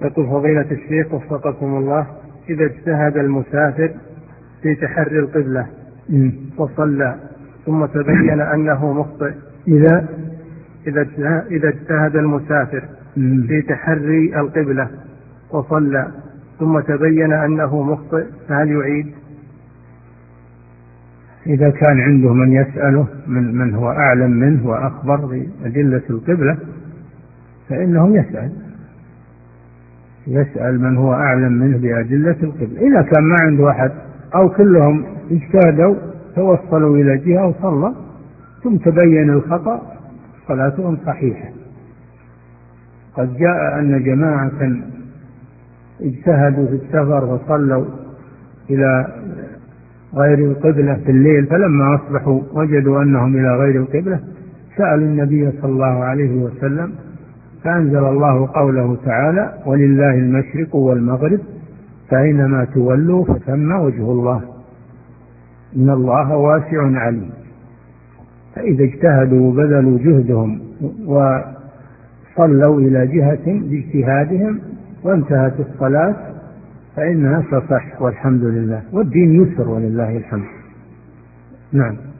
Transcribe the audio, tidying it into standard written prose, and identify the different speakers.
Speaker 1: يقول فضيلة الشيخ وفقكم الله: إذا اجتهد المسافر في تحري القبلة وصلى ثم تبين أنه مخطئ، إذا اجتهد المسافر في تحري القبلة وصلى ثم تبين أنه مخطئ فهل يعيد؟
Speaker 2: إذا كان عنده من يسأله من هو أعلم منه وأخبر بأدلة القبلة فإنه يسأل من هو أعلم منه بأدلة القبلة. إذا كان ما عنده أحد أو كلهم اجتهدوا توصلوا إلى جهة وصلى ثم تبين الخطأ صلاتهم صحيحة. قد جاء أن جماعة اجتهدوا في السفر وصلوا إلى غير القبلة في الليل، فلما أصبحوا وجدوا أنهم إلى غير القبلة سألوا النبي صلى الله عليه وسلم، فأنزل الله قوله تعالى: ولله المشرق والمغرب فأينما تولوا فثم وجه الله إن الله واسع عليم. فإذا اجتهدوا وبذلوا جهدهم وصلوا إلى جهة باجتهادهم وانتهت الصلاة فإنها تصح والحمد لله، والدين يسر ولله الحمد. نعم.